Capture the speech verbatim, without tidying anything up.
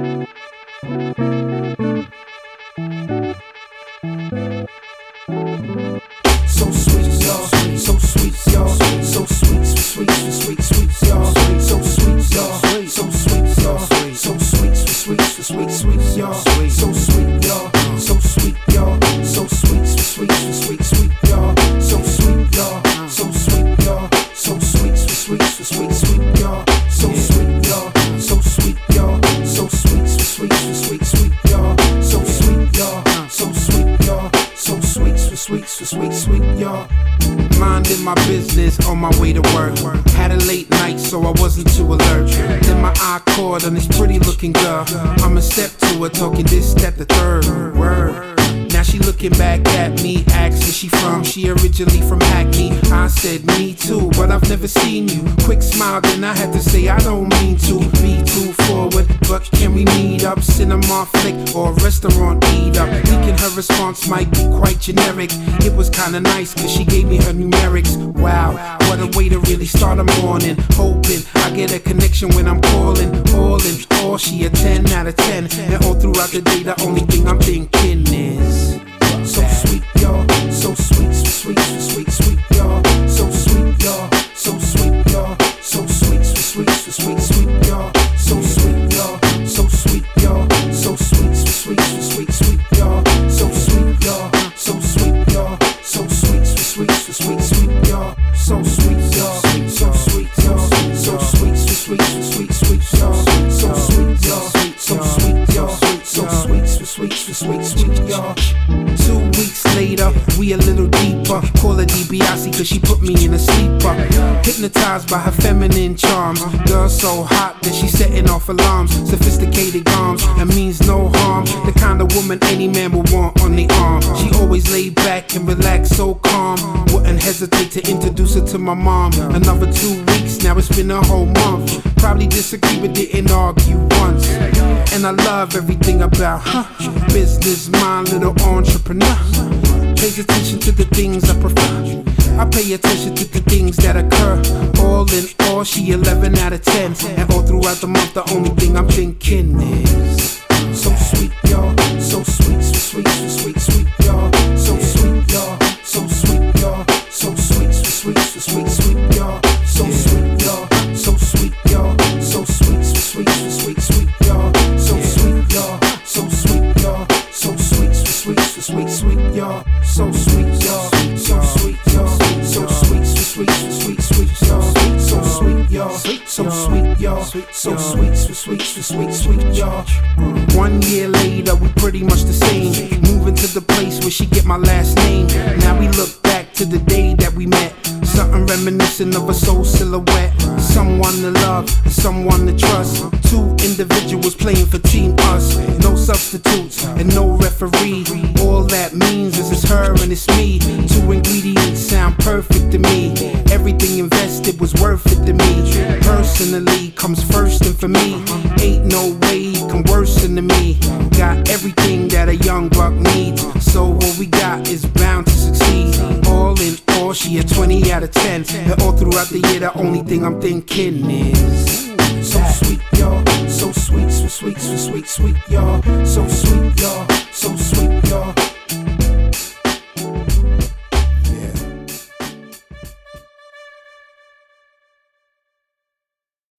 So sweet, y'all. So sweet, y'all. So sweet, sweet, sweet, sweet, y'all. So sweet, y'all. So sweet, y'all. So sweet, sweet, sweet, sweet, y'all. So sweet, y'all. So sweet, y'all. So sweet, sweet, sweet, sweet, y'all. So sweet, y'all. So sweet, y'all. So sweet, sweet, sweet, sweet, y'all. So sweet, y'all. So sweet, y'all. So sweet, sweet, sweet, sweet, y'all. So sweet, y'all. So sweet, y'all. So sweet, sweet, sweet, sweet, y'all. Minding my business on my way to work. Had a late night, so I wasn't too alert. Then my eye caught on this pretty looking girl. I'ma step to her, talking this, that, the third word. Now she looking back at me, asks where she from. She originally from Hackney. I said me too, but I've never seen you. Quick smile, then I had to say I don't mean to be too forward, but can we meet up? Cinema flick or a restaurant eat up? Thinking her response might be quite generic. It was kinda nice cause she gave me her numerics. Wow, what a way to really start a morning. Hoping I get a connection when I'm calling. All in all, she a ten out of ten. And all throughout the day the only thing I'm thinking is so sweet, y'all. So sweet, sweet, sweet, sweet, y'all. So sweet, y'all. So sweet, y'all. So sweet, sweet, sweet, sweet, y'all. So sweet, y'all. So sweet, y'all. So sweet, sweet, sweet, sweet, y'all. So sweet, y'all. So sweet, y'all. So sweet, sweet, sweet, sweet, y'all. So sweet, y'all. So sweet, y'all. So sweet, sweet, sweet, sweet, y'all. So sweet, y'all. So sweet, y'all. So sweet, sweet, sweet, sweet, y'all. Two weeks later, we a little deeper. Call her DiBiase cause she put me in a sleeper. Hypnotized by her feminine charms. Girl so hot that she's setting off alarms. Sophisticated arms and means no harm. The kind of woman any man would want on the arm. She always laid back and relaxed, so calm. Wouldn't hesitate to introduce her to my mom. Another two weeks, now it's been a whole month. Probably disagree but didn't argue once. And I love everything about her. Business mind, little entrepreneur. Pays attention to the things I prefer. I pay attention to the things that occur. All in all, she eleven out of ten. And all throughout the month, the only thing I'm thinking is so sweet, y'all. So sweet, sweet, sweet, sweet, y'all. So sweet, y'all. So sweet, y'all. So sweet, sweet, sweet, sweet, y'all. So sweet, y'all. So sweet, y'all. So sweet, sweet, sweet, sweet, y'all. So sweet, y'all. So sweet, y'all. So sweet, sweet, sweet, sweet, y'all. So sweet, y'all. So sweet, y'all. So sweet, sweet, sweet, sweet, y'all. So sweet, y'all. So sweet, y'all. So sweet, sweet, sweet, sweet, y'all. One year later, we pretty much the same. Moving to the place where she get my last name. Now we look back to the day that we met. Something reminiscent of a soul silhouette. Someone to love, someone to trust. Two individuals playing for Team Us. No substitutes and no referee. All that means is it's her and it's me. Two ingredients sound perfect to me. Everything invested was worth it to me. Personally comes first and for me. Ain't no way you can worsen than me. Got everything that a young buck needs. So what we got is bound to succeed. All in all, she a twenty out of ten. And all throughout the year, the only thing I'm thinking is so sweet, y'all. So sweet, sweet, sweet, sweet, sweet, y'all. So sweet, y'all. So sweet, y'all.